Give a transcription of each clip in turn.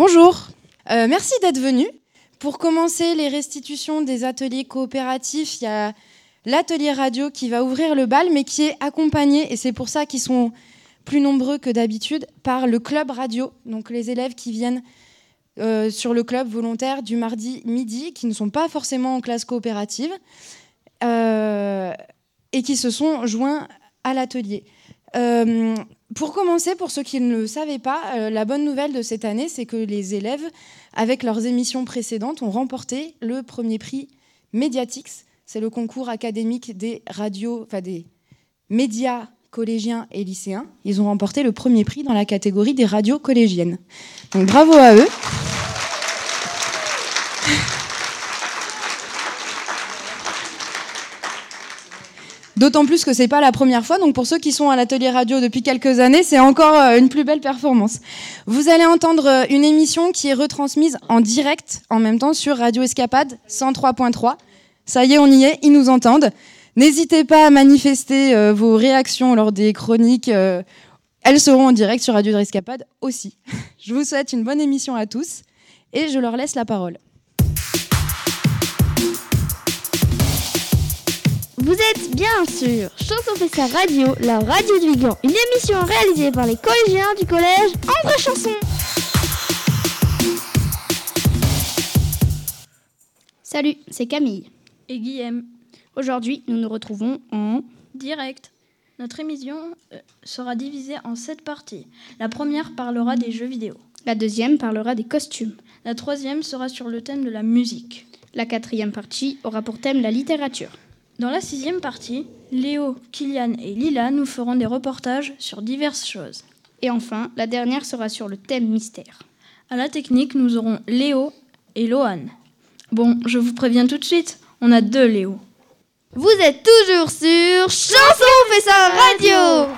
Bonjour, merci d'être venu. Pour commencer les restitutions des ateliers coopératifs, il y a l'atelier radio qui va ouvrir le bal, mais qui est accompagné, et c'est pour ça qu'ils sont plus nombreux que d'habitude, par le club radio. Donc les élèves qui viennent sur le club volontaire du mardi midi, qui ne sont pas forcément en classe coopérative, et qui se sont joints à l'atelier. Pour commencer, pour ceux qui ne le savaient pas, la bonne nouvelle de cette année, c'est que les élèves, avec leurs émissions précédentes, ont remporté le premier prix Mediatix. C'est le concours académique des radios, enfin des médias collégiens et lycéens. Ils ont remporté le premier prix dans la catégorie des radios collégiennes. Donc bravo à eux. D'autant plus que c'est pas la première fois, donc pour ceux qui sont à l'atelier radio depuis quelques années, c'est encore une plus belle performance. Vous allez entendre une émission qui est retransmise en direct, en même temps, sur Radio Escapade 103.3. Ça y est, on y est, ils nous entendent. N'hésitez pas à manifester vos réactions lors des chroniques. Elles seront en direct sur Radio Escapade aussi. Je vous souhaite une bonne émission à tous et je leur laisse la parole. Vous êtes bien sûr Chanson fait sa radio, la radio du Vigan, une émission réalisée par les collégiens du collège André Chanson. Salut, c'est Camille et Guillaume. Aujourd'hui, nous nous retrouvons en direct. Notre émission sera divisée en 7 parties. La première parlera des jeux vidéo. La deuxième parlera des costumes. La troisième sera sur le thème de la musique. La quatrième partie aura pour thème la littérature. Dans la 6e partie, Léo, Kylian et Lila nous feront des reportages sur diverses choses. Et enfin, la dernière sera sur le thème mystère. À la technique, nous aurons Léo et Lohan. Bon, je vous préviens tout de suite, on a 2 Léo. Vous êtes toujours sur Chanson fait sa radio.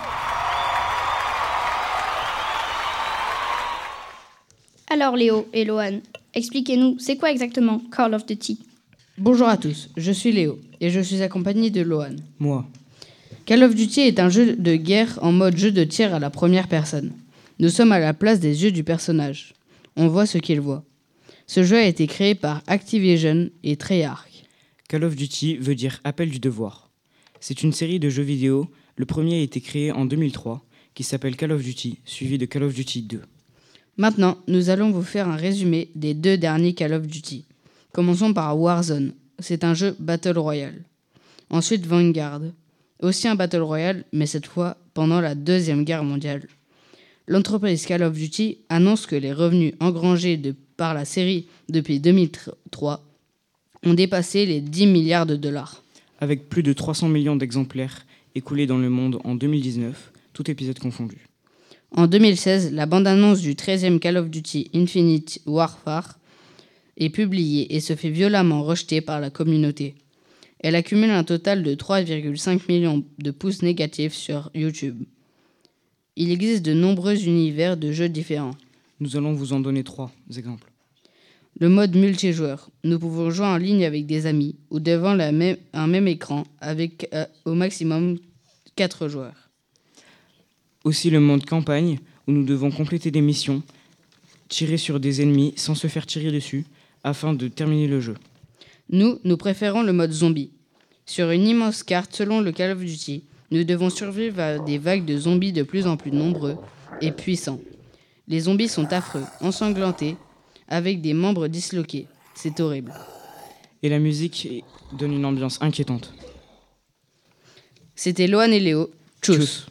Alors Léo et Lohan, expliquez-nous, c'est quoi exactement Call of Duty ? Bonjour à tous, je suis Léo et je suis accompagné de Lohan. Moi. Call of Duty est un jeu de guerre en mode jeu de tir à la première personne. Nous sommes à la place des yeux du personnage. On voit ce qu'il voit. Ce jeu a été créé par Activision et Treyarch. Call of Duty veut dire appel du devoir. C'est une série de jeux vidéo. Le premier a été créé en 2003, qui s'appelle Call of Duty, suivi de Call of Duty 2. Maintenant, nous allons vous faire un résumé des 2 derniers Call of Duty. Commençons par Warzone. C'est un jeu Battle Royale. Ensuite Vanguard. Aussi un Battle Royale, mais cette fois pendant la Deuxième Guerre mondiale. L'entreprise Call of Duty annonce que les revenus engrangés par la série depuis 2003 ont dépassé les 10 milliards de dollars. Avec plus de 300 millions d'exemplaires écoulés dans le monde en 2019, tout épisode confondu. En 2016, la bande-annonce du 13e Call of Duty Infinite Warfare est publiée et se fait violemment rejeter par la communauté. Elle accumule un total de 3,5 millions de pouces négatifs sur YouTube. Il existe de nombreux univers de jeux différents. Nous allons vous en donner 3 exemples. Le mode multijoueur. Nous pouvons jouer en ligne avec des amis ou devant un même écran avec au maximum 4 joueurs. Aussi le mode campagne où nous devons compléter des missions, tirer sur des ennemis sans se faire tirer dessus afin de terminer le jeu. Nous préférons le mode zombie. Sur une immense carte selon le Call of Duty, nous devons survivre à des vagues de zombies de plus en plus nombreux et puissants. Les zombies sont affreux, ensanglantés, avec des membres disloqués. C'est horrible. Et la musique donne une ambiance inquiétante. C'était Lohan et Léo. Tchuss. Tchuss.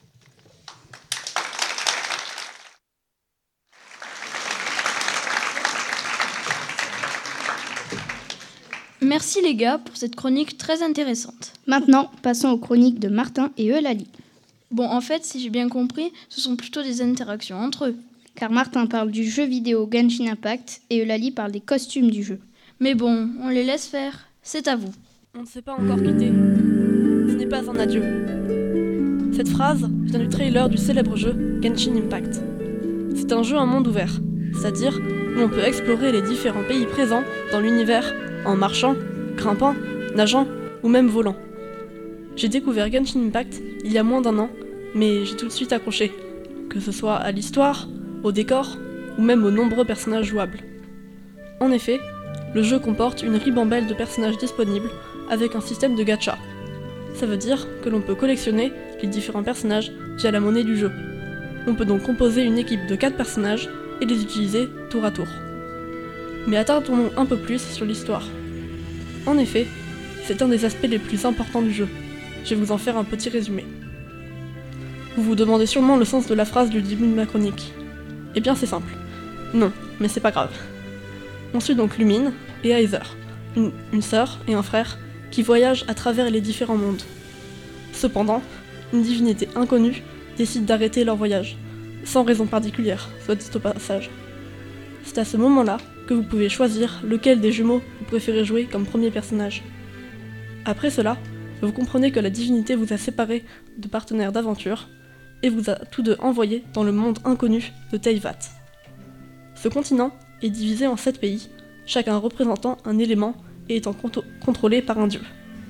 Merci les gars pour cette chronique très intéressante. Maintenant, passons aux chroniques de Martin et Eulalie. Bon, en fait, si j'ai bien compris, ce sont plutôt des interactions entre eux. Car Martin parle du jeu vidéo Genshin Impact et Eulalie parle des costumes du jeu. Mais bon, on les laisse faire. C'est à vous. On ne s'est pas encore quitté. Ce n'est pas un adieu. Cette phrase vient du trailer du célèbre jeu Genshin Impact. C'est un jeu en monde ouvert, c'est-à-dire où on peut explorer les différents pays présents dans l'univers en marchant, grimpant, nageant ou même volant. J'ai découvert Genshin Impact il y a moins d'1 an, mais j'ai tout de suite accroché, que ce soit à l'histoire, au décor ou même aux nombreux personnages jouables. En effet, le jeu comporte une ribambelle de personnages disponibles avec un système de gacha. Ça veut dire que l'on peut collectionner les différents personnages via la monnaie du jeu. On peut donc composer une équipe de 4 personnages et les utiliser tour à tour. Mais attardons-nous un peu plus sur l'histoire. En effet, c'est un des aspects les plus importants du jeu. Je vais vous en faire un petit résumé. Vous vous demandez sûrement le sens de la phrase du début de ma chronique. Eh bien c'est simple. Non, mais c'est pas grave. On suit donc Lumine et Aizer, une sœur et un frère qui voyagent à travers les différents mondes. Cependant, une divinité inconnue décide d'arrêter leur voyage, sans raison particulière, soit dit au passage. C'est à ce moment-là que vous pouvez choisir lequel des jumeaux vous préférez jouer comme premier personnage. Après cela, vous comprenez que la divinité vous a séparé de partenaires d'aventure et vous a tous deux envoyés dans le monde inconnu de Teyvat. Ce continent est divisé en 7 pays, chacun représentant un élément et étant contrôlé par un dieu.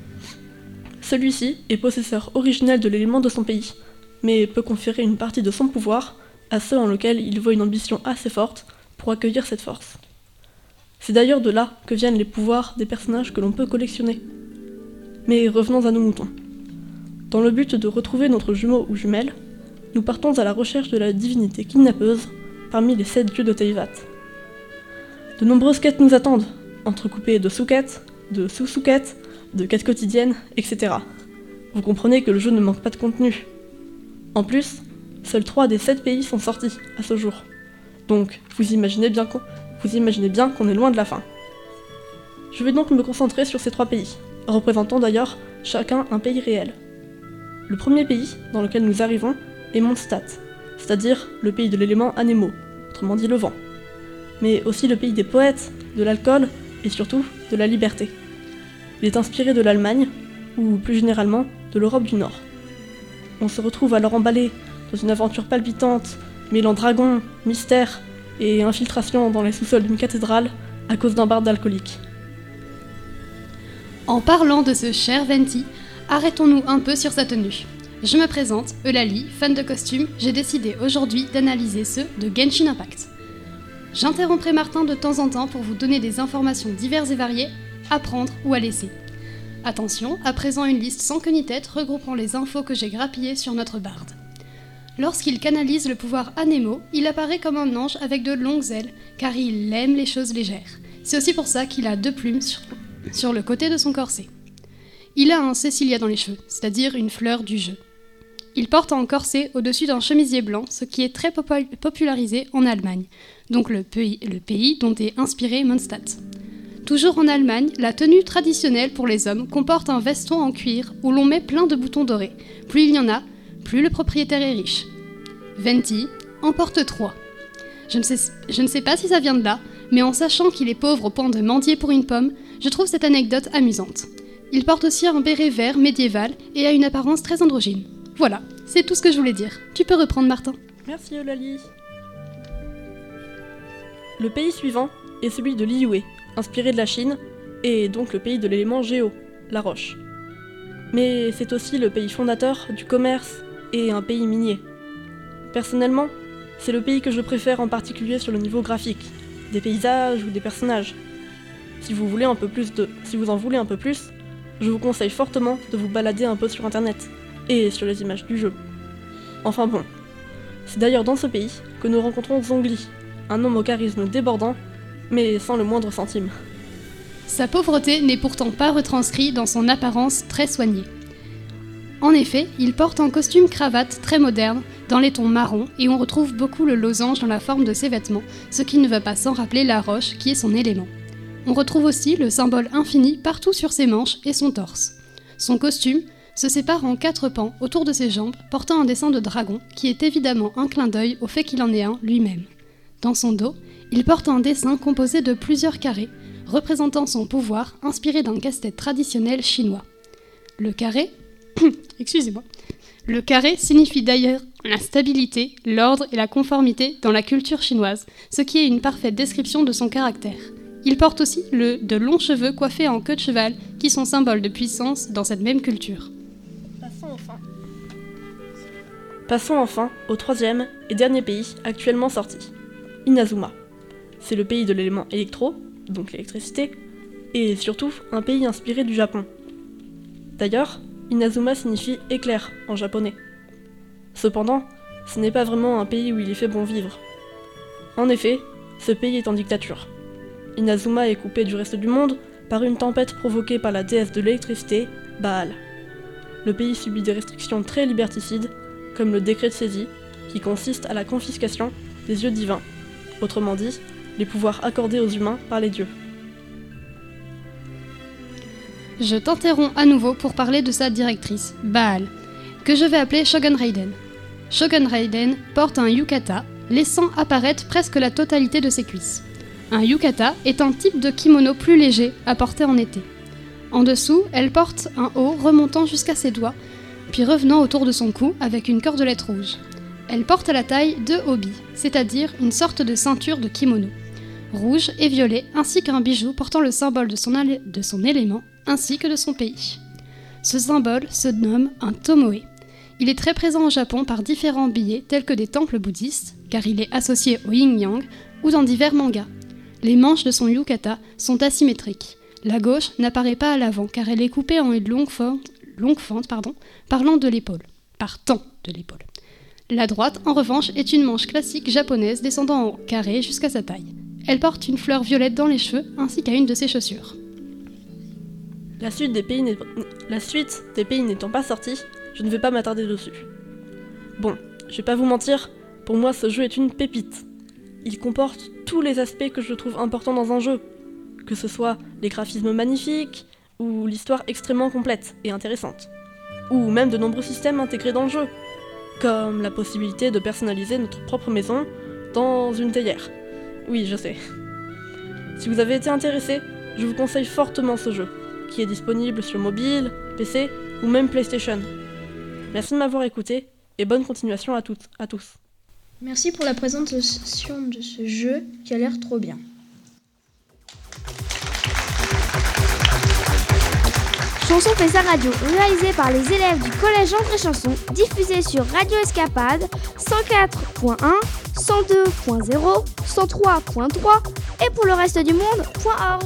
Celui-ci est possesseur originel de l'élément de son pays, mais peut conférer une partie de son pouvoir à ceux en lequel il voit une ambition assez forte pour accueillir cette force. C'est d'ailleurs de là que viennent les pouvoirs des personnages que l'on peut collectionner. Mais revenons à nos moutons. Dans le but de retrouver notre jumeau ou jumelle, nous partons à la recherche de la divinité kidnappeuse parmi les 7 dieux de Teyvat. De nombreuses quêtes nous attendent, entrecoupées de sous-quêtes, de sous-sous-quêtes, de quêtes quotidiennes, etc. Vous comprenez que le jeu ne manque pas de contenu. En plus, seuls 3 des 7 pays sont sortis à ce jour. Donc, vous imaginez bien qu'on est loin de la fin. Je vais donc me concentrer sur ces 3 pays, représentant d'ailleurs chacun un pays réel. Le premier pays dans lequel nous arrivons est Mondstadt, c'est-à-dire le pays de l'élément Anemo, autrement dit le vent. Mais aussi le pays des poètes, de l'alcool et surtout de la liberté. Il est inspiré de l'Allemagne, ou plus généralement de l'Europe du Nord. On se retrouve alors emballé dans une aventure palpitante, mêlant dragons, mystère et infiltration dans les sous-sols d'une cathédrale à cause d'un barde alcoolique. En parlant de ce cher Venti, arrêtons-nous un peu sur sa tenue. Je me présente, Eulalie, fan de costumes, j'ai décidé aujourd'hui d'analyser ceux de Genshin Impact. J'interromprai Martin de temps en temps pour vous donner des informations diverses et variées, à prendre ou à laisser. Attention, à présent une liste sans queue ni tête regroupant les infos que j'ai grappillées sur notre barde. Lorsqu'il canalise le pouvoir Anemo, il apparaît comme un ange avec de longues ailes, car il aime les choses légères. C'est aussi pour ça qu'il a 2 plumes sur le côté de son corset. Il a un Cecilia dans les cheveux, c'est-à-dire une fleur du jeu. Il porte un corset au-dessus d'un chemisier blanc, ce qui est très popularisé en Allemagne, donc le pays dont est inspiré Mondstadt. Toujours en Allemagne, la tenue traditionnelle pour les hommes comporte un veston en cuir où l'on met plein de boutons dorés. Plus il y en a, plus le propriétaire est riche. Venti en porte 3. Je ne sais pas si ça vient de là, mais en sachant qu'il est pauvre au point de mendier pour une pomme, je trouve cette anecdote amusante. Il porte aussi un béret vert médiéval et a une apparence très androgyne. Voilà, c'est tout ce que je voulais dire. Tu peux reprendre, Martin. Merci Eulalie. Le pays suivant est celui de Liyue, inspiré de la Chine, et donc le pays de l'élément Géo, la roche. Mais c'est aussi le pays fondateur du commerce et un pays minier. Personnellement, c'est le pays que je préfère en particulier sur le niveau graphique, des paysages ou des personnages. Si vous en voulez un peu plus, je vous conseille fortement de vous balader un peu sur internet, et sur les images du jeu. Enfin bon, c'est d'ailleurs dans ce pays que nous rencontrons Zhongli, un homme au charisme débordant, mais sans le moindre centime. Sa pauvreté n'est pourtant pas retranscrite dans son apparence très soignée. En effet, il porte un costume cravate très moderne, dans les tons marrons, et on retrouve beaucoup le losange dans la forme de ses vêtements, ce qui ne va pas sans rappeler la roche qui est son élément. On retrouve aussi le symbole infini partout sur ses manches et son torse. Son costume se sépare en 4 pans autour de ses jambes, portant un dessin de dragon, qui est évidemment un clin d'œil au fait qu'il en est un lui-même. Dans son dos, il porte un dessin composé de plusieurs carrés, représentant son pouvoir inspiré d'un casse-tête traditionnel chinois. Le carré signifie d'ailleurs la stabilité, l'ordre et la conformité dans la culture chinoise, ce qui est une parfaite description de son caractère. Il porte aussi de longs cheveux coiffés en queue de cheval, qui sont symboles de puissance dans cette même culture. Passons enfin au 3e et dernier pays actuellement sorti, Inazuma. C'est le pays de l'élément électro, donc l'électricité, et surtout un pays inspiré du Japon. D'ailleurs, Inazuma signifie éclair en japonais. Cependant, ce n'est pas vraiment un pays où il est fait bon vivre. En effet, ce pays est en dictature. Inazuma est coupé du reste du monde par une tempête provoquée par la déesse de l'électricité, Baal. Le pays subit des restrictions très liberticides, comme le décret de saisie, qui consiste à la confiscation des yeux divins, autrement dit, les pouvoirs accordés aux humains par les dieux. Je t'interromps à nouveau pour parler de sa directrice, Baal, que je vais appeler Shogun Raiden. Shogun Raiden porte un yukata, laissant apparaître presque la totalité de ses cuisses. Un yukata est un type de kimono plus léger à porter en été. En dessous, elle porte un haut remontant jusqu'à ses doigts, puis revenant autour de son cou avec une cordelette rouge. Elle porte à la taille 2 obi, c'est-à-dire une sorte de ceinture de kimono, rouge et violet, ainsi qu'un bijou portant le symbole de son élément, ainsi que de son pays. Ce symbole se nomme un tomoe. Il est très présent au Japon par différents billets tels que des temples bouddhistes, car il est associé au yin-yang, ou dans divers mangas. Les manches de son yukata sont asymétriques. La gauche n'apparaît pas à l'avant car elle est coupée en une longue fente, partant de l'épaule. La droite, en revanche, est une manche classique japonaise descendant en carré jusqu'à sa taille. Elle porte une fleur violette dans les cheveux ainsi qu'à une de ses chaussures. La suite des pays n'étant pas sortie, je ne vais pas m'attarder dessus. Bon, je vais pas vous mentir, pour moi ce jeu est une pépite. Il comporte tous les aspects que je trouve importants dans un jeu, que ce soit les graphismes magnifiques, ou l'histoire extrêmement complète et intéressante, ou même de nombreux systèmes intégrés dans le jeu, comme la possibilité de personnaliser notre propre maison dans une théière. Oui, je sais. Si vous avez été intéressé, je vous conseille fortement ce jeu, qui est disponible sur mobile, PC ou même PlayStation. Merci de m'avoir écouté et bonne continuation à toutes, à tous. Merci pour la présentation de ce jeu qui a l'air trop bien. Chanson fait sa radio, réalisée par les élèves du collège André Chanson, diffusée sur Radio Escapade 104.1, 102.0, 103.3 et pour le reste du monde.org.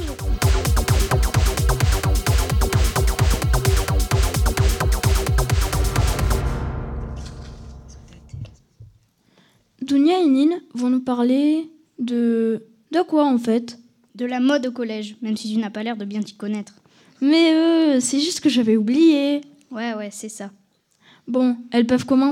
Dounia et Nine vont nous parler de quoi en fait ? De la mode au collège, même si tu n'as pas l'air de bien t'y connaître. Mais c'est juste que j'avais oublié. Ouais, c'est ça. Bon, elles peuvent commencer ?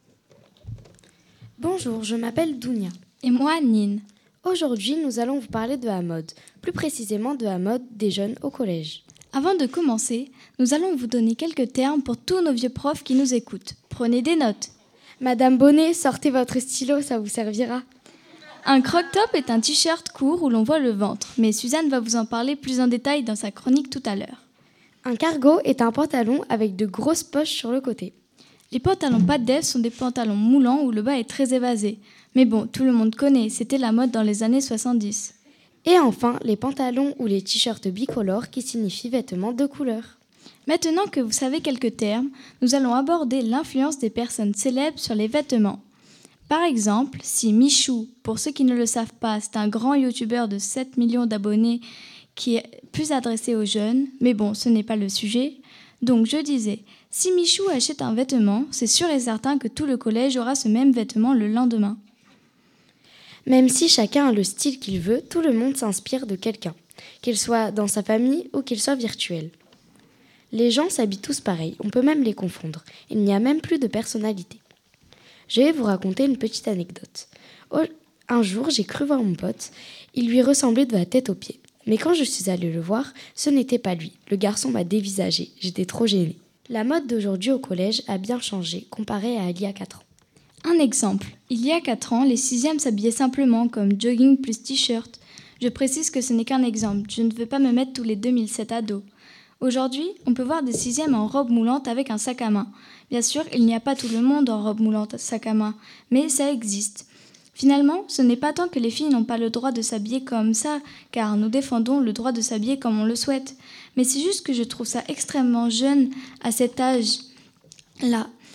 Bonjour, je m'appelle Dounia. Et moi, Nine. Aujourd'hui, nous allons vous parler de la mode, plus précisément de la mode des jeunes au collège. Avant de commencer, nous allons vous donner quelques termes pour tous nos vieux profs qui nous écoutent. Prenez des notes. Madame Bonnet, sortez votre stylo, ça vous servira. Un croc-top est un t-shirt court où l'on voit le ventre, mais Suzanne va vous en parler plus en détail dans sa chronique tout à l'heure. Un cargo est un pantalon avec de grosses poches sur le côté. Les pantalons pas de def sont des pantalons moulants où le bas est très évasé. Mais bon, tout le monde connaît, c'était la mode dans les années 70. Et enfin, les pantalons ou les t-shirts bicolores qui signifient vêtements de couleur. Maintenant que vous savez quelques termes, nous allons aborder l'influence des personnes célèbres sur les vêtements. Par exemple, si Michou, pour ceux qui ne le savent pas, c'est un grand youtubeur de 7 millions d'abonnés qui est plus adressé aux jeunes, mais bon, ce n'est pas le sujet. Donc je disais, si Michou achète un vêtement, c'est sûr et certain que tout le collège aura ce même vêtement le lendemain. Même si chacun a le style qu'il veut, tout le monde s'inspire de quelqu'un, qu'il soit dans sa famille ou qu'il soit virtuel. Les gens s'habillent tous pareil, on peut même les confondre. Il n'y a même plus de personnalité. Je vais vous raconter une petite anecdote. Un jour, j'ai cru voir mon pote. Il lui ressemblait de la tête aux pieds. Mais quand je suis allée le voir, ce n'était pas lui. Le garçon m'a dévisagée. J'étais trop gênée. La mode d'aujourd'hui au collège a bien changé comparé à il y a 4 ans. Un exemple. Il y a 4 ans, les 6e s'habillaient simplement comme jogging plus t-shirt. Je précise que ce n'est qu'un exemple. Je ne veux pas me mettre tous les 2007 à dos. Aujourd'hui, on peut voir des 6e en robe moulante avec un sac à main. Bien sûr, il n'y a pas tout le monde en robe moulante, sac à main, mais ça existe. Finalement, ce n'est pas tant que les filles n'ont pas le droit de s'habiller comme ça, car nous défendons le droit de s'habiller comme on le souhaite. Mais c'est juste que je trouve ça extrêmement jeune à cet âge-là.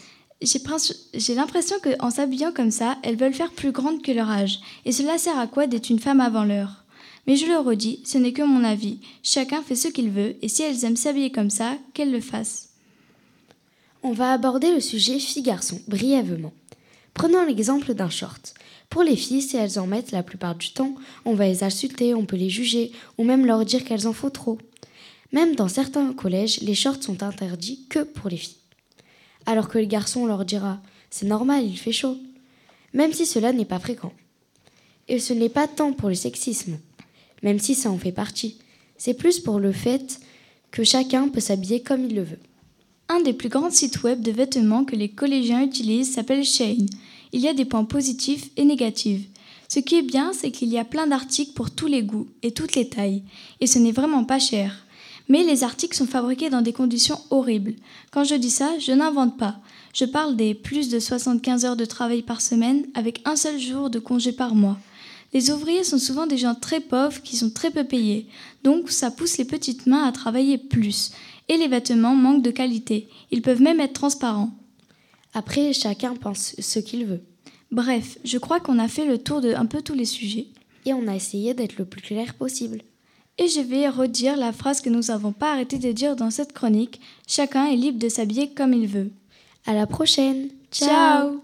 J'ai l'impression qu'en s'habillant comme ça, elles veulent faire plus grandes que leur âge. Et cela sert à quoi d'être une femme avant l'heure ? Mais je le redis, ce n'est que mon avis. Chacun fait ce qu'il veut, et si elles aiment s'habiller comme ça, qu'elles le fassent. On va aborder le sujet filles-garçons brièvement. Prenons l'exemple d'un short. Pour les filles, si elles en mettent la plupart du temps, on va les insulter, on peut les juger, ou même leur dire qu'elles en font trop. Même dans certains collèges, les shorts sont interdits que pour les filles. Alors que les garçons, on leur dira « c'est normal, il fait chaud », même si cela n'est pas fréquent. Et ce n'est pas tant pour le sexisme, même si ça en fait partie. C'est plus pour le fait que chacun peut s'habiller comme il le veut. Un des plus grands sites web de vêtements que les collégiens utilisent s'appelle Shein. Il y a des points positifs et négatifs. Ce qui est bien, c'est qu'il y a plein d'articles pour tous les goûts et toutes les tailles. Et ce n'est vraiment pas cher. Mais les articles sont fabriqués dans des conditions horribles. Quand je dis ça, je n'invente pas. Je parle des plus de 75 heures de travail par semaine avec un seul jour de congé par mois. Les ouvriers sont souvent des gens très pauvres qui sont très peu payés. Donc ça pousse les petites mains à travailler plus. Et les vêtements manquent de qualité. Ils peuvent même être transparents. Après, chacun pense ce qu'il veut. Bref, je crois qu'on a fait le tour de un peu tous les sujets. Et on a essayé d'être le plus clair possible. Et je vais redire la phrase que nous n'avons pas arrêté de dire dans cette chronique. Chacun est libre de s'habiller comme il veut. À la prochaine. Ciao.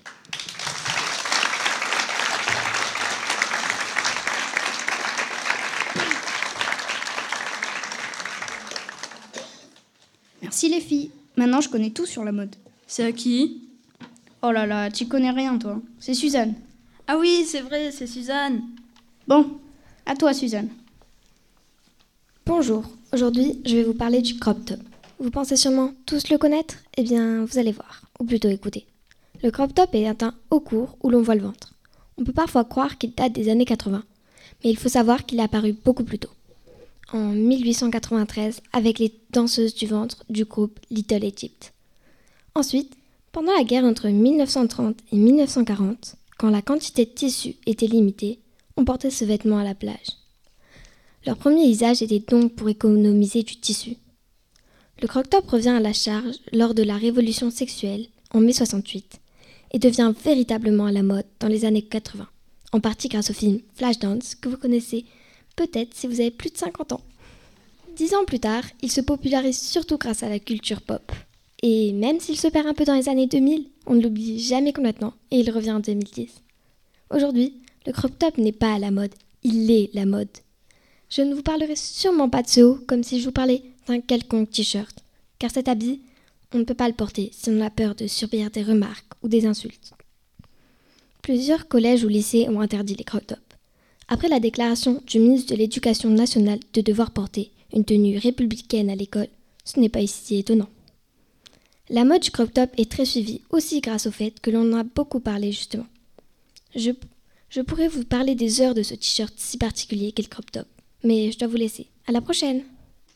Merci les filles. Maintenant, je connais tout sur la mode. C'est à qui ? Oh là là, tu connais rien, toi. C'est Suzanne. Ah oui, c'est vrai, c'est Suzanne. Bon, à toi, Suzanne. Bonjour, aujourd'hui je vais vous parler du crop top. Vous pensez sûrement tous le connaître ? Eh bien, vous allez voir, ou plutôt écouter. Le crop top est un haut court où l'on voit le ventre. On peut parfois croire qu'il date des années 80, mais il faut savoir qu'il est apparu beaucoup plus tôt. En 1893, avec les danseuses du ventre du groupe Little Egypt. Ensuite, pendant la guerre entre 1930 et 1940, quand la quantité de tissu était limitée, on portait ce vêtement à la plage. Leur premier usage était donc pour économiser du tissu. Le crop-top revient à la charge lors de la révolution sexuelle en mai 68 et devient véritablement à la mode dans les années 80, en partie grâce au film Flashdance que vous connaissez peut-être si vous avez plus de 50 ans. 10 ans plus tard, il se popularise surtout grâce à la culture pop. Et même s'il se perd un peu dans les années 2000, on ne l'oublie jamais complètement et il revient en 2010. Aujourd'hui, le crop top n'est pas à la mode, il est la mode. Je ne vous parlerai sûrement pas de ce haut comme si je vous parlais d'un quelconque t-shirt, car cet habit, on ne peut pas le porter si on a peur de subir des remarques ou des insultes. Plusieurs collèges ou lycées ont interdit les crop tops. Après la déclaration du ministre de l'Éducation nationale de devoir porter une tenue républicaine à l'école, ce n'est pas si étonnant. La mode du crop top est très suivie aussi grâce au fait que l'on en a beaucoup parlé justement. Je pourrais vous parler des heures de ce t-shirt si particulier qu'est le crop top, mais je dois vous laisser. À la prochaine!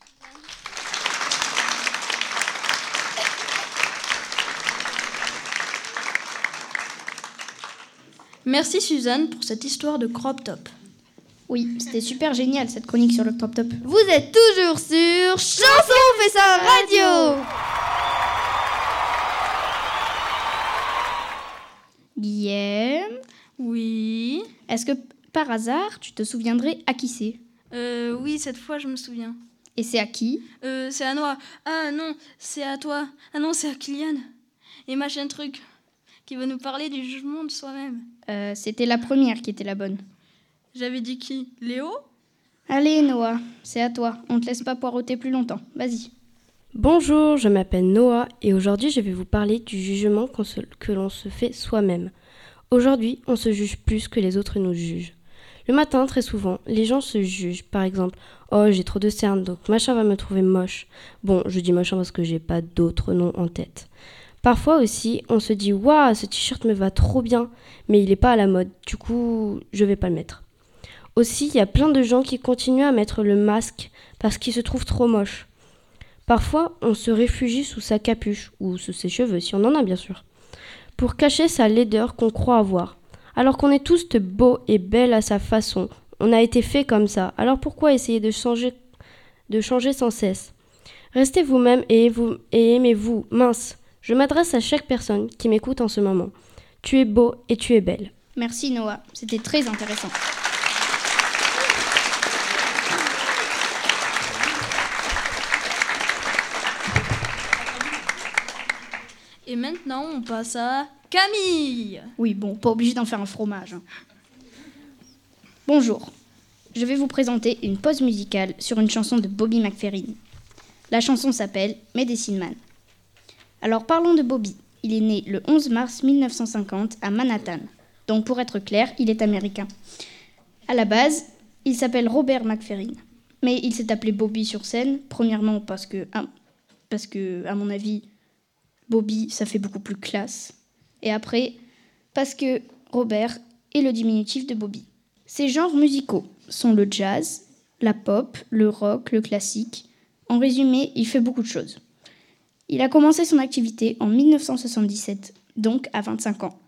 Merci Suzanne pour cette histoire de crop top. Oui, c'était super génial cette chronique sur le crop top. Vous êtes toujours sur Chanson fait sa radio. Guillaume, Oui. est-ce que par hasard tu te souviendrais à qui c'est ? Oui, cette fois je me souviens. Et c'est à qui ? C'est à Noah. Ah non, c'est à toi. Ah non, c'est à Kylian. Et machin truc, qui va nous parler du jugement de soi-même. C'était la première qui était la bonne. J'avais dit qui ? Léo ? Allez Noah, c'est à toi. On te laisse pas poireauter plus longtemps. Vas-y. Bonjour, je m'appelle Noah et aujourd'hui je vais vous parler du jugement que l'on se fait soi-même. Aujourd'hui, on se juge plus que les autres nous jugent. Le matin, très souvent, les gens se jugent. Par exemple, « Oh, j'ai trop de cernes, donc machin va me trouver moche. » Bon, je dis machin parce que j'ai pas d'autres noms en tête. Parfois aussi, on se dit « Waouh, ce t-shirt me va trop bien, mais il est pas à la mode, du coup, je vais pas le mettre. » Aussi, il y a plein de gens qui continuent à mettre le masque parce qu'il se trouve trop moche. Parfois, on se réfugie sous sa capuche, ou sous ses cheveux, si on en a bien sûr, pour cacher sa laideur qu'on croit avoir. Alors qu'on est tous beaux et belles à sa façon, on a été fait comme ça, alors pourquoi essayer de changer sans cesse ? Restez vous-même et aimez-vous, mince, Je m'adresse à chaque personne qui m'écoute en ce moment. Tu es beau et tu es belle. Merci Noah, c'était très intéressant. Et maintenant, on passe à Camille. Oui, bon, pas obligé d'en faire un fromage. Bonjour, je vais vous présenter une pause musicale sur une chanson de Bobby McFerrin. La chanson s'appelle Medicine Man. Alors parlons de Bobby. Il est né le 11 mars 1950 à Manhattan. Donc pour être clair, il est américain. À la base, il s'appelle Robert McFerrin. Mais il s'est appelé Bobby sur scène, premièrement parce que, à mon avis, Bobby, ça fait beaucoup plus classe. Et après, parce que Robert est le diminutif de Bobby. Ses genres musicaux sont le jazz, la pop, le rock, le classique. En résumé, il fait beaucoup de choses. Il a commencé son activité en 1977, donc à 27 ans.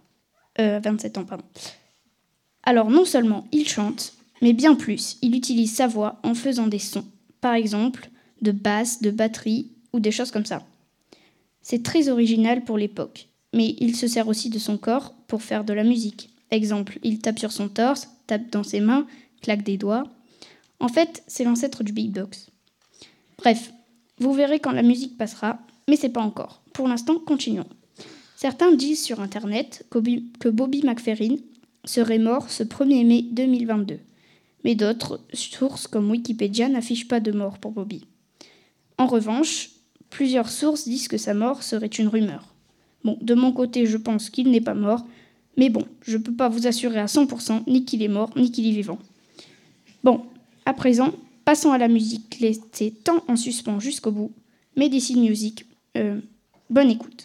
Alors non seulement il chante, mais bien plus, il utilise sa voix en faisant des sons. Par exemple, de basse, de batterie ou des choses comme ça. C'est très original pour l'époque, mais il se sert aussi de son corps pour faire de la musique. Exemple, il tape sur son torse, tape dans ses mains, claque des doigts. En fait, c'est l'ancêtre du beatbox. Bref, vous verrez quand la musique passera, mais c'est pas encore. Pour l'instant, continuons. Certains disent sur Internet que Bobby McFerrin serait mort ce 1er mai 2022. Mais d'autres sources comme Wikipédia n'affichent pas de mort pour Bobby. En revanche, plusieurs sources disent que sa mort serait une rumeur. Bon, de mon côté, je pense qu'il n'est pas mort, mais bon, je ne peux pas vous assurer à 100% ni qu'il est mort, ni qu'il est vivant. Bon, à présent, passons à la musique laissée tant en suspens jusqu'au bout. Medicine Music, bonne écoute.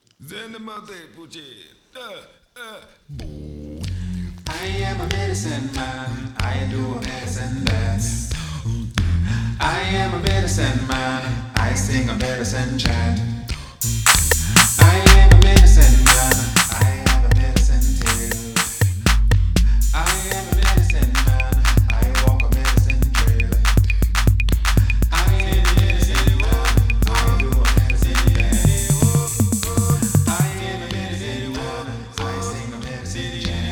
I am a medicine man, I do a medicine dance. I am a medicine man, I sing a medicine chant. I am a medicine man, I have a medicine tale. I am a medicine man, I walk a medicine trail. I am a medicine man, I do a medicine dance. I am a medicine man, I sing a medicine chant.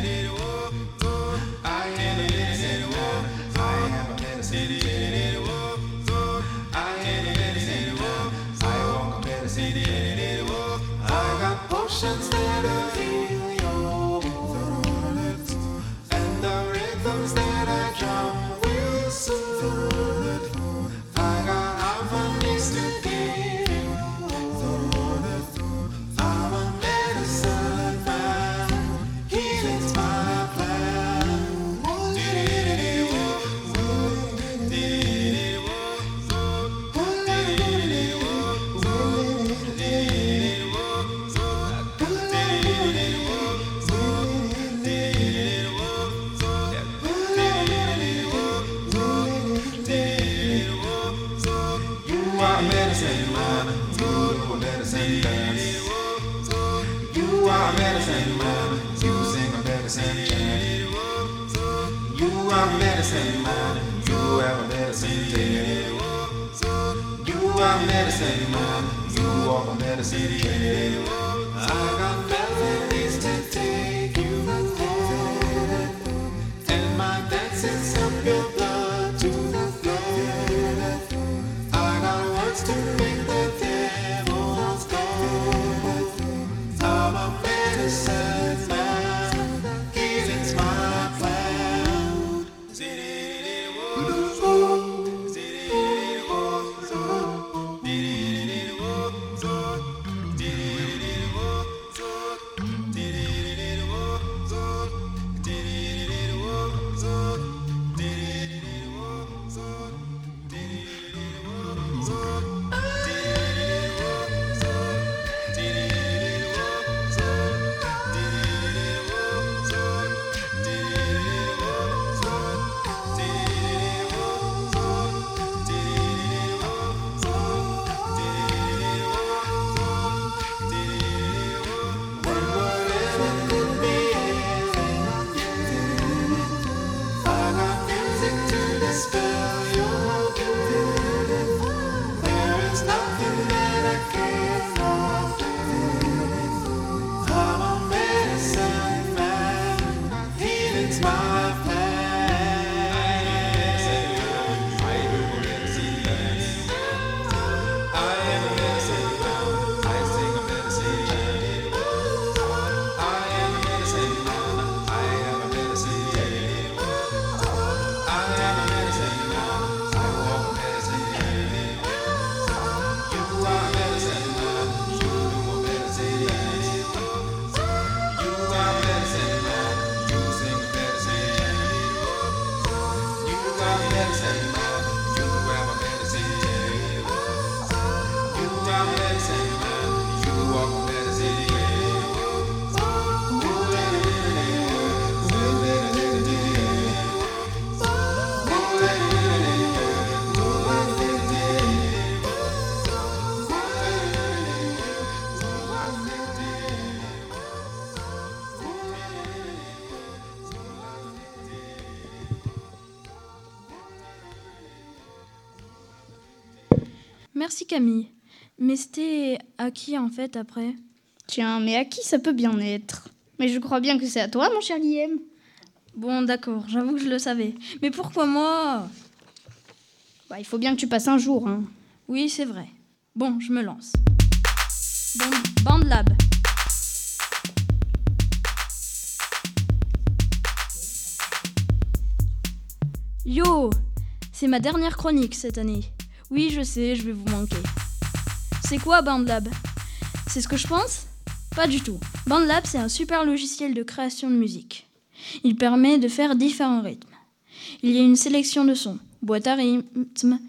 I am a medicine man, I have a medicine tale. I am a medicine man, I walk a medicine trail. I got potions that'll heal you, and the rhythms that I drum will soothe. I got harmonies to give you. I'm a medicine man, healing's my plan. You are a medicine man, you do a medicine dance. You are a medicine man, you sing a medicine chant. You are a medicine man, you have a medicine tale. You are a medicine man, you walk a medicine trail. I got melodies to take you there, and my dances help your blood to flow. I got words to make the devils go. I'm a medicine man, healing's my plan. Merci Camille. Mais c'était à qui en fait après ? Tiens, mais à qui ça peut bien être ? Mais je crois bien que c'est à toi, mon cher Guillaume. Bon, d'accord, j'avoue que je le savais. Mais pourquoi moi ? Il faut bien que tu passes un jour, hein. Oui, c'est vrai. Bon, je me lance. BandLab. Yo, c'est ma dernière chronique cette année. Oui, je sais, je vais vous manquer. C'est quoi BandLab ? C'est ce que je pense ? Pas du tout. BandLab, c'est un super logiciel de création de musique. Il permet de faire différents rythmes. Il y a une sélection de sons, boîte à rythme,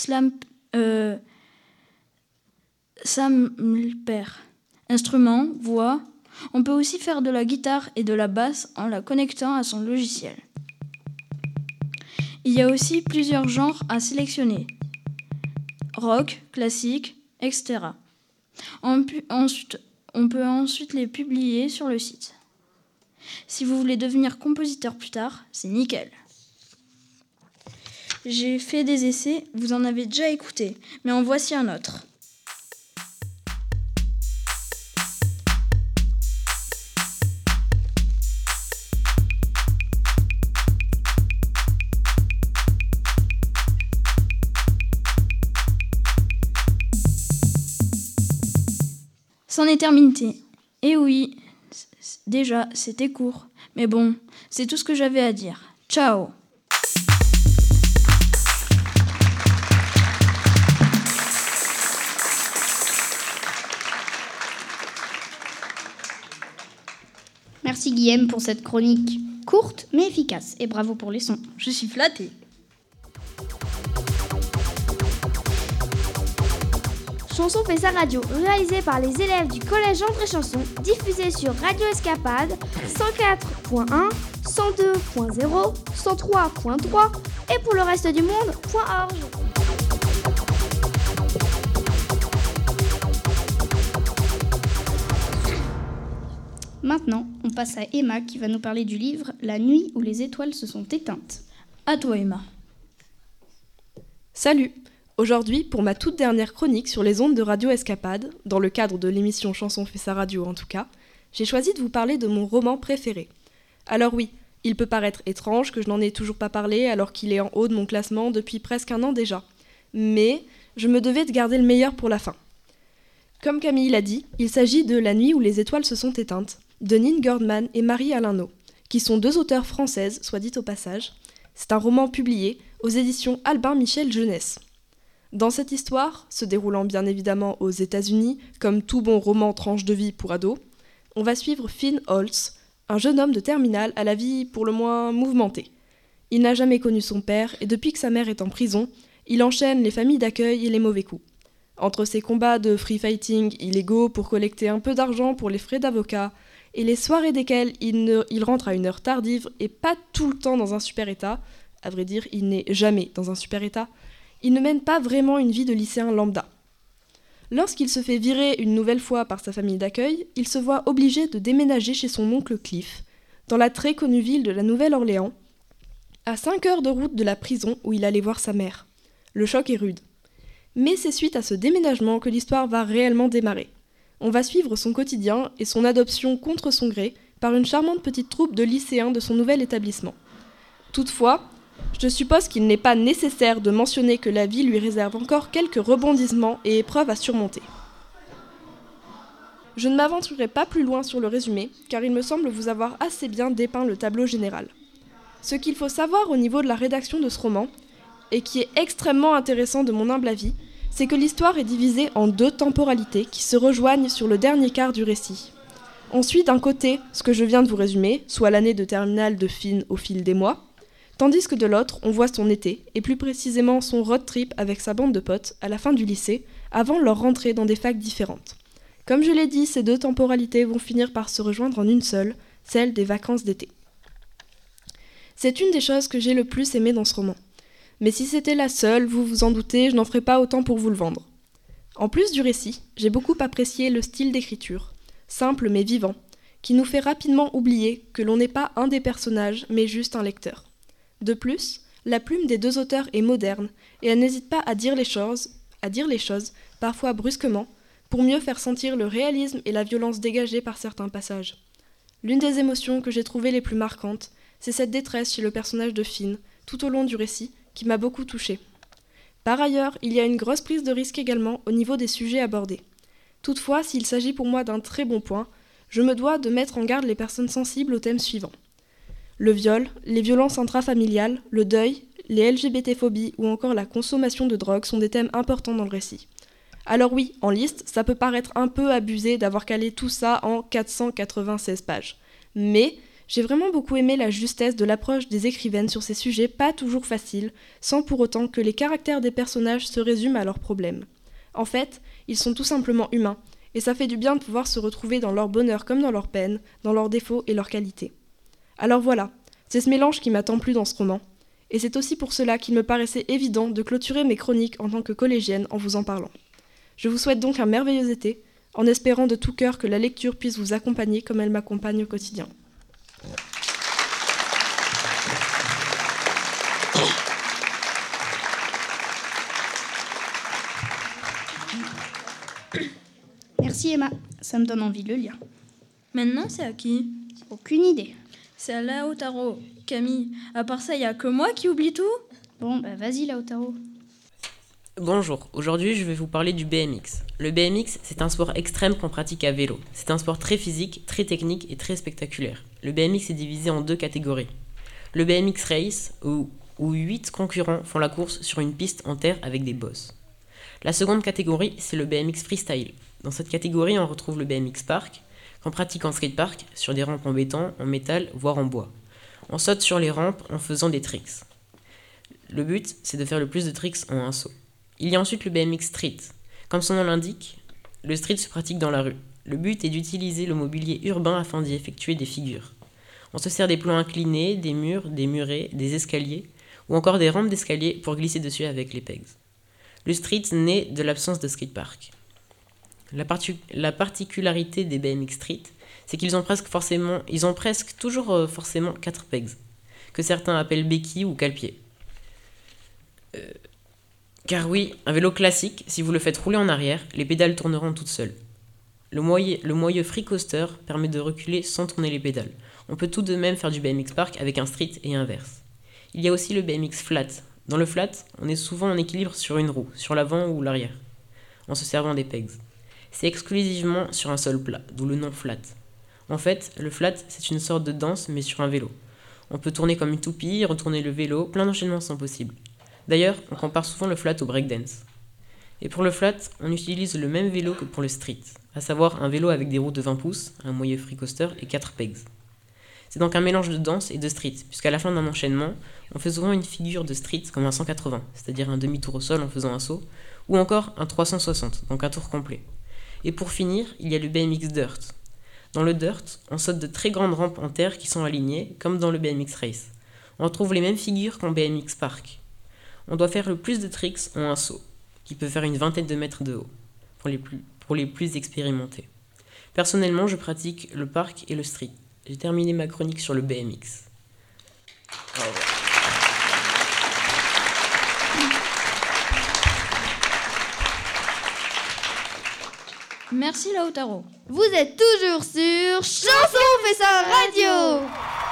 sampler, instruments, voix. On peut aussi faire de la guitare et de la basse en la connectant à son logiciel. Il y a aussi plusieurs genres à sélectionner. Rock, classique, etc. On peut ensuite les publier sur le site. Si vous voulez devenir compositeur plus tard, c'est nickel. J'ai fait des essais, vous en avez déjà écouté, mais en voici un autre. C'en est terminé. Et oui, déjà, c'était court. Mais bon, c'est tout ce que j'avais à dire. Ciao! Merci Guillaume pour cette chronique courte mais efficace. Et bravo pour les sons. Je suis flattée. Chanson fait sa radio, réalisée par les élèves du collège André Chanson, diffusée sur Radio Escapade 104.1, 102.0, 103.3 et pour le reste du monde.org. Maintenant, on passe à Emma qui va nous parler du livre « La nuit où les étoiles se sont éteintes ». À toi Emma. Salut! Aujourd'hui, pour ma toute dernière chronique sur les ondes de Radio Escapade, dans le cadre de l'émission Chanson fait sa radio en tout cas, j'ai choisi de vous parler de mon roman préféré. Alors oui, il peut paraître étrange que je n'en ai toujours pas parlé alors qu'il est en haut de mon classement depuis presque un an déjà. Mais je me devais de garder le meilleur pour la fin. Comme Camille l'a dit, il s'agit de La nuit où les étoiles se sont éteintes, de Nin Gordman et Marie Alainot, qui sont deux auteurs françaises, soit dit au passage. C'est un roman publié aux éditions Albin Michel Jeunesse. Dans cette histoire, se déroulant bien évidemment aux États-Unis, comme tout bon roman tranche de vie pour ados, on va suivre Finn Holtz, un jeune homme de terminale à la vie pour le moins mouvementée. Il n'a jamais connu son père et depuis que sa mère est en prison, il enchaîne les familles d'accueil et les mauvais coups. Entre ses combats de free fighting illégaux pour collecter un peu d'argent pour les frais d'avocat et les soirées desquelles il rentre à une heure tardive et pas tout le temps dans un super état, à vrai dire, il n'est jamais dans un super état, il ne mène pas vraiment une vie de lycéen lambda. Lorsqu'il se fait virer une nouvelle fois par sa famille d'accueil, il se voit obligé de déménager chez son oncle Cliff, dans la très connue ville de la Nouvelle-Orléans, à 5 heures de route de la prison où il allait voir sa mère. Le choc est rude. Mais c'est suite à ce déménagement que l'histoire va réellement démarrer. On va suivre son quotidien et son adoption contre son gré par une charmante petite troupe de lycéens de son nouvel établissement. Toutefois, je suppose qu'il n'est pas nécessaire de mentionner que la vie lui réserve encore quelques rebondissements et épreuves à surmonter. Je ne m'aventurerai pas plus loin sur le résumé, car il me semble vous avoir assez bien dépeint le tableau général. Ce qu'il faut savoir au niveau de la rédaction de ce roman, et qui est extrêmement intéressant de mon humble avis, c'est que l'histoire est divisée en 2 temporalités qui se rejoignent sur le dernier quart du récit. On suit d'un côté ce que je viens de vous résumer, soit l'année de terminale de Finn au fil des mois, tandis que de l'autre, on voit son été, et plus précisément son road trip avec sa bande de potes à la fin du lycée, avant leur rentrée dans des facs différentes. Comme je l'ai dit, ces 2 temporalités vont finir par se rejoindre en une seule, celle des vacances d'été. C'est une des choses que j'ai le plus aimé dans ce roman. Mais si c'était la seule, vous vous en doutez, je n'en ferai pas autant pour vous le vendre. En plus du récit, j'ai beaucoup apprécié le style d'écriture, simple mais vivant, qui nous fait rapidement oublier que l'on n'est pas un des personnages, mais juste un lecteur. De plus, la plume des 2 auteurs est moderne, et elle n'hésite pas à dire les choses à dire les choses, parfois brusquement, pour mieux faire sentir le réalisme et la violence dégagés par certains passages. L'une des émotions que j'ai trouvées les plus marquantes, c'est cette détresse chez le personnage de Finn, tout au long du récit, qui m'a beaucoup touchée. Par ailleurs, il y a une grosse prise de risque également au niveau des sujets abordés. Toutefois, s'il s'agit pour moi d'un très bon point, je me dois de mettre en garde les personnes sensibles aux thèmes suivants. Le viol, les violences intrafamiliales, le deuil, les LGBT-phobies ou encore la consommation de drogue sont des thèmes importants dans le récit. Alors oui, en liste, ça peut paraître un peu abusé d'avoir calé tout ça en 496 pages. Mais j'ai vraiment beaucoup aimé la justesse de l'approche des écrivaines sur ces sujets pas toujours faciles, sans pour autant que les caractères des personnages se résument à leurs problèmes. En fait, ils sont tout simplement humains, et ça fait du bien de pouvoir se retrouver dans leur bonheur comme dans leur peine, dans leurs défauts et leurs qualités. Alors voilà, c'est ce mélange qui m'a tant plu dans ce roman, et c'est aussi pour cela qu'il me paraissait évident de clôturer mes chroniques en tant que collégienne en vous en parlant. Je vous souhaite donc un merveilleux été, en espérant de tout cœur que la lecture puisse vous accompagner comme elle m'accompagne au quotidien. Merci Emma, ça me donne envie de le lire. Maintenant, c'est à qui? Aucune idée. C'est à Lautaro. Camille, à part ça, il n'y a que moi qui oublie tout? Bon, vas-y Lautaro. Bonjour, aujourd'hui je vais vous parler du BMX. Le BMX, c'est un sport extrême qu'on pratique à vélo. C'est un sport très physique, très technique et très spectaculaire. Le BMX est divisé en deux catégories. Le BMX Race, où 8 concurrents font la course sur une piste en terre avec des bosses. La seconde catégorie, c'est le BMX Freestyle. Dans cette catégorie, on retrouve le BMX Park, qu'on pratique en skatepark, sur des rampes en béton, en métal, voire en bois. On saute sur les rampes en faisant des tricks. Le but, c'est de faire le plus de tricks en un saut. Il y a ensuite le BMX Street. Comme son nom l'indique, le street se pratique dans la rue. Le but est d'utiliser le mobilier urbain afin d'y effectuer des figures. On se sert des plans inclinés, des murs, des murets, des escaliers, ou encore des rampes d'escalier pour glisser dessus avec les pegs. Le street naît de l'absence de skatepark. La particularité des BMX Street, c'est qu'ils ont presque toujours forcément 4 pegs, que certains appellent béquilles ou cale-pieds. Car oui, un vélo classique, si vous le faites rouler en arrière, les pédales tourneront toutes seules. Le moyeu Free Coaster permet de reculer sans tourner les pédales. On peut tout de même faire du BMX Park avec un street et inverse. Il y a aussi le BMX Flat. Dans le flat, on est souvent en équilibre sur une roue, sur l'avant ou l'arrière, en se servant des pegs. C'est exclusivement sur un sol plat, d'où le nom flat. En fait, le flat, c'est une sorte de danse, mais sur un vélo. On peut tourner comme une toupie, retourner le vélo, plein d'enchaînements sont possibles. D'ailleurs, on compare souvent le flat au breakdance. Et pour le flat, on utilise le même vélo que pour le street, à savoir un vélo avec des roues de 20 pouces, un moyeu free coaster et 4 pegs. C'est donc un mélange de danse et de street, puisqu'à la fin d'un enchaînement, on fait souvent une figure de street comme un 180, c'est-à-dire un demi-tour au sol en faisant un saut, ou encore un 360, donc un tour complet. Et pour finir, il y a le BMX Dirt. Dans le dirt, on saute de très grandes rampes en terre qui sont alignées, comme dans le BMX Race. On retrouve les mêmes figures qu'en BMX Park. On doit faire le plus de tricks en un saut, qui peut faire une vingtaine de mètres de haut, pour les plus expérimentés. Personnellement, je pratique le park et le street. J'ai terminé ma chronique sur le BMX. Au revoir. Merci Lautaro. Vous êtes toujours sur Chanson fait sa radio.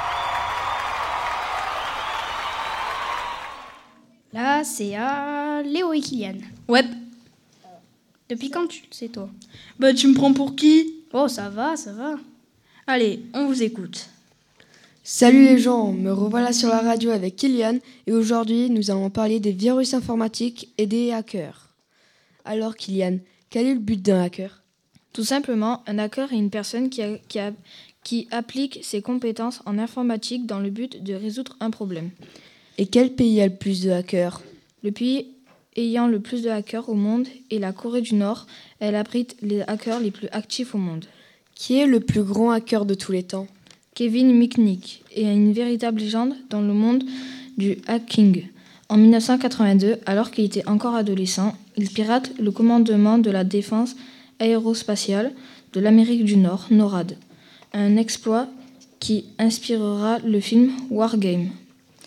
Là, c'est à Léo et Kylian. Ouais. Depuis quand tu le sais, toi? Bah, tu me prends pour qui? Oh, ça va, ça va. Allez, on vous écoute. Salut les gens, me revoilà sur la radio avec Kylian et aujourd'hui nous allons parler des virus informatiques et des hackers. Alors Kylian, quel est le but d'un hacker? Tout simplement, un hacker est une personne qui applique ses compétences en informatique dans le but de résoudre un problème. Et quel pays a le plus de hackers? Le pays ayant le plus de hackers au monde est la Corée du Nord. Elle abrite les hackers les plus actifs au monde. Qui est le plus grand hacker de tous les temps? Kevin Mitnick est une véritable légende dans le monde du hacking. En 1982, alors qu'il était encore adolescent, il pirate le commandement de la défense aérospatiale de l'Amérique du Nord, NORAD. Un exploit qui inspirera le film War Game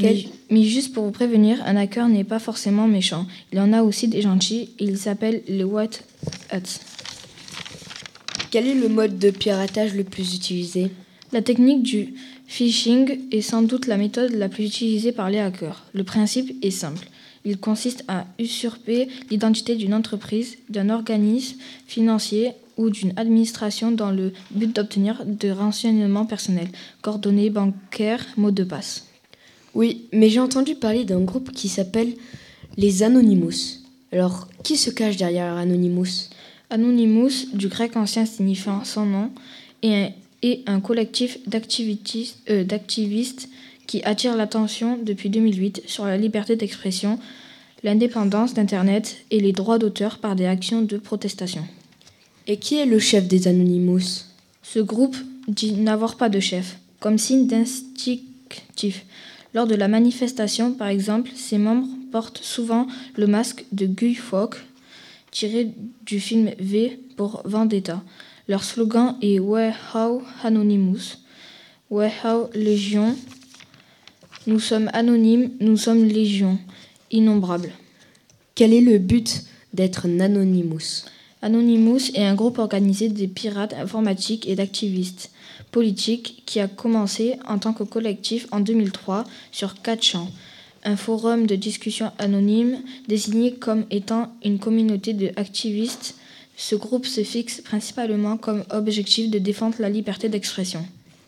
Mais juste pour vous prévenir, un hacker n'est pas forcément méchant. Il y en a aussi des gentils, et ils s'appellent les White Hats. Quel est le mode de piratage le plus utilisé? La technique du phishing est sans doute la méthode la plus utilisée par les hackers. Le principe est simple. Il consiste à usurper l'identité d'une entreprise, d'un organisme financier ou d'une administration dans le but d'obtenir des renseignements personnels, coordonnées bancaires, mots de passe. Oui, mais j'ai entendu parler d'un groupe qui s'appelle les Anonymous. Alors, qui se cache derrière Anonymous? Anonymous, du grec ancien signifiant sans nom, est un collectif d'activistes qui attire l'attention depuis 2008 sur la liberté d'expression, l'indépendance d'Internet et les droits d'auteur par des actions de protestation. Et qui est le chef des Anonymous? Ce groupe dit n'avoir pas de chef, comme signe d'instinctif. Lors de la manifestation, par exemple, ses membres portent souvent le masque de Guy Fawkes, tiré du film V pour Vendetta. Leur slogan est We're Anonymous, We're Légion. Nous sommes anonymes, nous sommes légion, innombrables. Quel est le but d'être un Anonymous? Anonymous est un groupe organisé de pirates informatiques et d'activistes politiques qui a commencé en tant que collectif en 2003 sur 4 champs. Un forum de discussion anonyme désigné comme étant une communauté d'activistes. Ce groupe se fixe principalement comme objectif de défendre la liberté d'expression.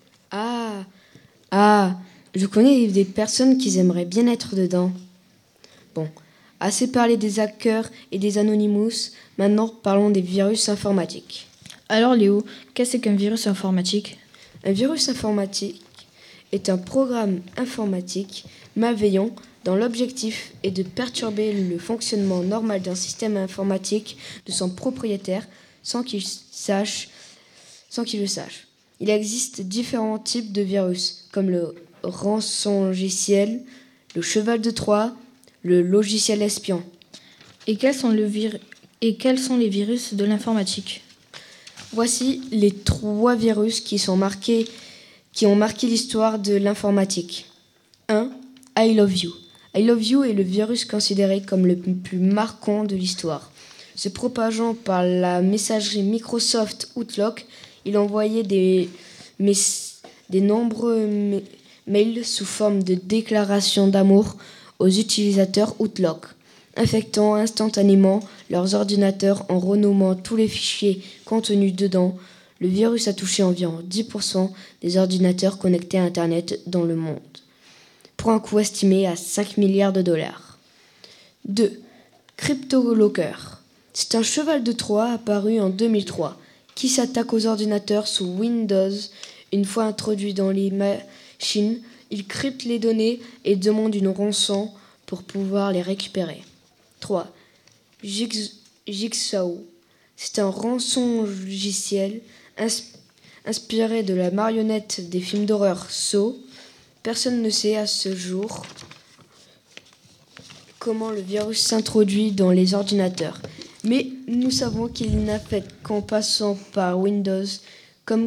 Je connais des personnes qui aimeraient bien être dedans. Bon, assez parlé des hackers et des Anonymous, maintenant parlons des virus informatiques. Alors Léo, qu'est-ce qu'un virus informatique? Un virus informatique est un programme informatique malveillant dont l'objectif est de perturber le fonctionnement normal d'un système informatique de son propriétaire sans qu'il le sache. Il existe différents types de virus, comme le rançongiciel, le cheval de Troie, le logiciel espion. Et quels sont les virus de l'informatique? Voici les 3 virus qui ont marqué l'histoire de l'informatique. 1. I Love You. I Love You est le virus considéré comme le plus marquant de l'histoire. Se propageant par la messagerie Microsoft Outlook, il envoyait des nombreux mails sous forme de déclarations d'amour aux utilisateurs Outlook, infectant instantanément leurs ordinateurs en renommant tous les fichiers contenus dedans. Le virus a touché environ 10% des ordinateurs connectés à Internet dans le monde, pour un coût estimé à 5 milliards de dollars. 2. CryptoLocker. C'est un cheval de Troie apparu en 2003 qui s'attaque aux ordinateurs sous Windows. Une fois introduit dans les machines, il crypte les données et demande une rançon pour pouvoir les récupérer. 3. Jigsaw. C'est un rançongiciel inspiré de la marionnette des films d'horreur Saw. Personne ne sait à ce jour comment le virus s'introduit dans les ordinateurs. Mais nous savons qu'il n'affecte qu'en passant par Windows. Comme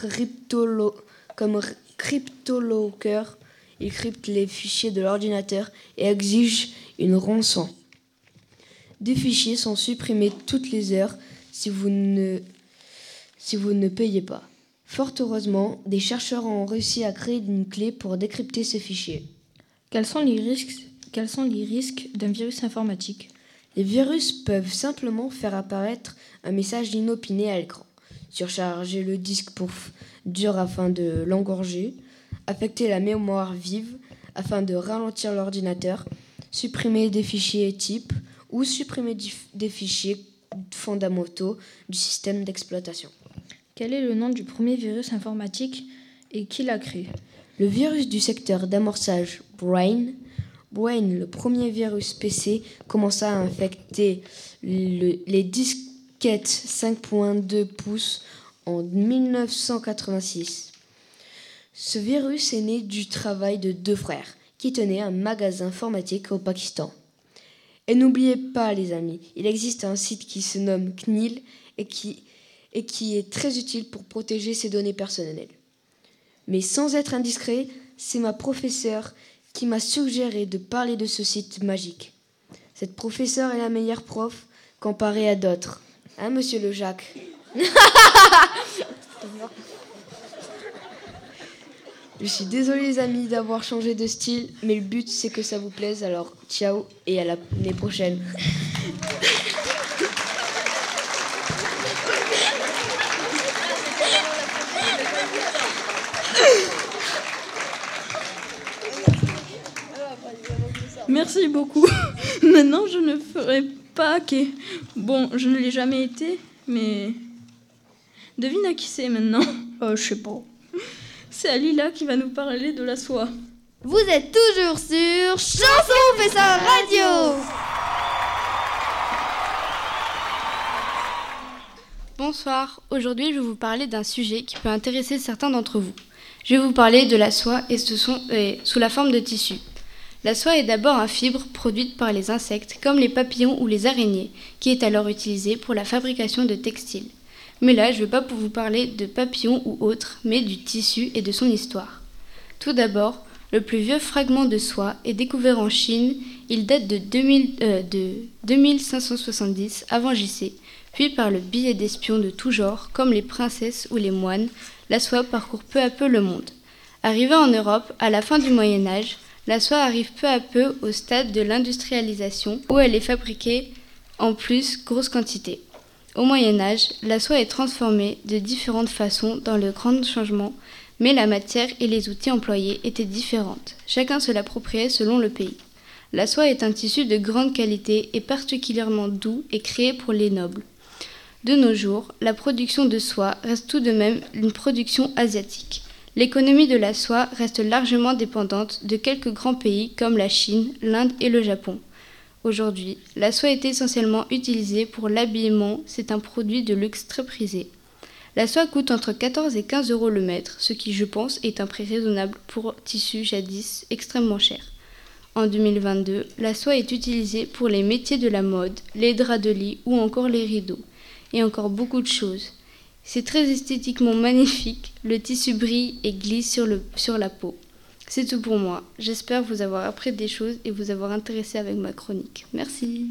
CryptoLocker, il crypte les fichiers de l'ordinateur et exige une rançon. Des fichiers sont supprimés toutes les heures si vous ne payez pas. Fort heureusement, des chercheurs ont réussi à créer une clé pour décrypter ces fichiers. Quels sont les risques d'un virus informatique? Les virus peuvent simplement faire apparaître un message inopiné à l'écran, surcharger le disque dur afin de l'engorger, affecter la mémoire vive afin de ralentir l'ordinateur, supprimer des fichiers types ou supprimer des fichiers fondamentaux du système d'exploitation. Quel est le nom du premier virus informatique et qui l'a créé? Le virus du secteur d'amorçage Brain, le premier virus PC, commença à infecter les disquettes 5.2 pouces en 1986. Ce virus est né du travail de 2 frères qui tenaient un magasin informatique au Pakistan. Et n'oubliez pas les amis, il existe un site qui se nomme CNIL et qui est très utile pour protéger ses données personnelles. Mais sans être indiscret, c'est ma professeure qui m'a suggéré de parler de ce site magique. Cette professeure est la meilleure prof comparée à d'autres. Hein, monsieur le Jacques? Je suis désolée les amis d'avoir changé de style, mais le but c'est que ça vous plaise, alors ciao et à l'année prochaine. Merci beaucoup. Maintenant, je ne ferai pas quai. Bon, je ne l'ai jamais été, mais... Devine à qui c'est maintenant. Je sais pas. C'est Alila qui va nous parler de la soie. Vous êtes toujours sur Chanson fait sa radio. Bonsoir, aujourd'hui je vais vous parler d'un sujet qui peut intéresser certains d'entre vous. Je vais vous parler de la soie et sous la forme de tissu. La soie est d'abord une fibre produite par les insectes comme les papillons ou les araignées qui est alors utilisée pour la fabrication de textiles. Mais là je ne vais pas vous parler de papillons ou autres, mais du tissu et de son histoire. Tout d'abord, le plus vieux fragment de soie est découvert en Chine, il date de 2570 avant JC. Puis par le biais d'espions de tout genre, comme les princesses ou les moines, la soie parcourt peu à peu le monde. Arrivée en Europe, à la fin du Moyen-Âge, la soie arrive peu à peu au stade de l'industrialisation, où elle est fabriquée en plus grosse quantité. Au Moyen-Âge, la soie est transformée de différentes façons dans le grand changement, mais la matière et les outils employés étaient différentes. Chacun se l'appropriait selon le pays. La soie est un tissu de grande qualité et particulièrement doux et créé pour les nobles. De nos jours, la production de soie reste tout de même une production asiatique. L'économie de la soie reste largement dépendante de quelques grands pays comme la Chine, l'Inde et le Japon. Aujourd'hui, la soie est essentiellement utilisée pour l'habillement, c'est un produit de luxe très prisé. La soie coûte entre 14 et 15 € le mètre, ce qui je pense est un prix raisonnable pour tissu jadis extrêmement cher. En 2022, la soie est utilisée pour les métiers de la mode, les draps de lit ou encore les rideaux, et encore beaucoup de choses. C'est très esthétiquement magnifique, le tissu brille et glisse sur la peau. C'est tout pour moi. J'espère vous avoir appris des choses et vous avoir intéressé avec ma chronique. Merci.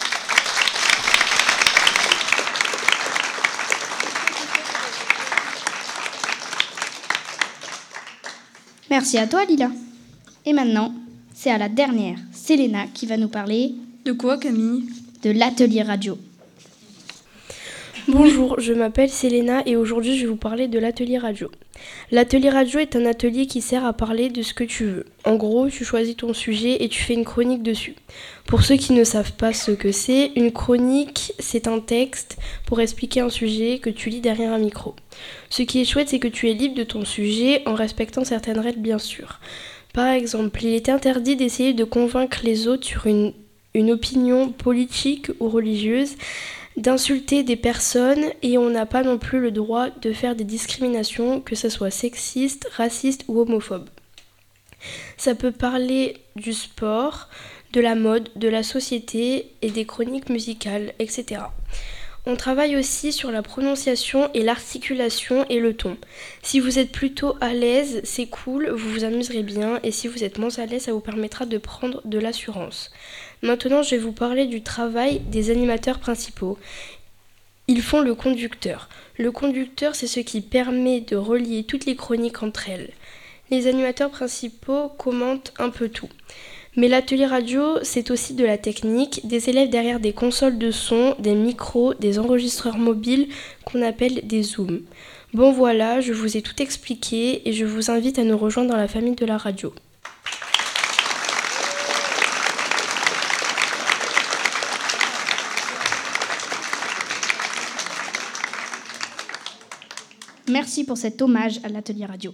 Merci à toi, Lila. Et maintenant, c'est à la dernière, Selena, qui va nous parler... De quoi, Camille? De l'atelier radio. Bonjour, je m'appelle Selena et aujourd'hui je vais vous parler de l'atelier radio. L'atelier radio est un atelier qui sert à parler de ce que tu veux. En gros, tu choisis ton sujet et tu fais une chronique dessus. Pour ceux qui ne savent pas ce que c'est, une chronique, c'est un texte pour expliquer un sujet que tu lis derrière un micro. Ce qui est chouette, c'est que tu es libre de ton sujet en respectant certaines règles bien sûr. Par exemple, il est interdit d'essayer de convaincre les autres sur une opinion politique ou religieuse, d'insulter des personnes et on n'a pas non plus le droit de faire des discriminations, que ce soit sexiste, raciste ou homophobe. Ça peut parler du sport, de la mode, de la société et des chroniques musicales, etc. On travaille aussi sur la prononciation et l'articulation et le ton. Si vous êtes plutôt à l'aise, c'est cool, vous vous amuserez bien et si vous êtes moins à l'aise, ça vous permettra de prendre de l'assurance. Maintenant, je vais vous parler du travail des animateurs principaux. Ils font le conducteur. Le conducteur, c'est ce qui permet de relier toutes les chroniques entre elles. Les animateurs principaux commentent un peu tout. Mais l'atelier radio, c'est aussi de la technique, des élèves derrière des consoles de son, des micros, des enregistreurs mobiles qu'on appelle des zooms. Bon voilà, je vous ai tout expliqué et je vous invite à nous rejoindre dans la famille de la radio. Merci pour cet hommage à l'atelier radio.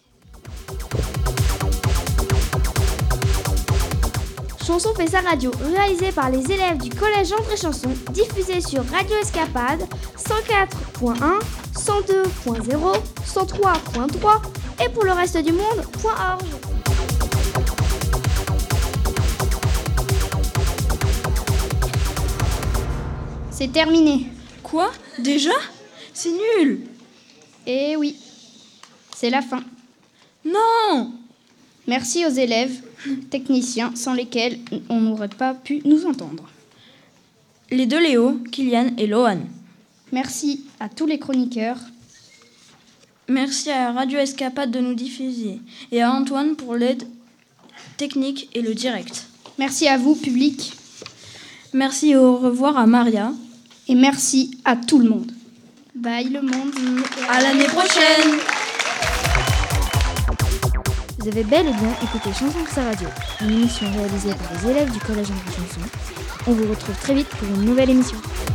Chanson fait sa radio, réalisée par les élèves du collège André Chanson, diffusée sur Radio Escapade 104.1, 102.0, 103.3 et pour le reste du monde.org. C'est terminé. Quoi? Déjà? C'est nul. Eh oui, c'est la fin. Non! Merci aux élèves, techniciens, sans lesquels on n'aurait pas pu nous entendre. Les deux Léo, Kylian et Lohan. Merci à tous les chroniqueurs. Merci à Radio Escapade de nous diffuser et à Antoine pour l'aide technique et le direct. Merci à vous, public. Merci et au revoir à Maria. Et merci à tout le monde. Bye le monde. À l'année prochaine. Vous avez bel et bien écouté Chanson Fessa Radio, une émission réalisée par les élèves du Collège André Chanson. On vous retrouve très vite pour une nouvelle émission.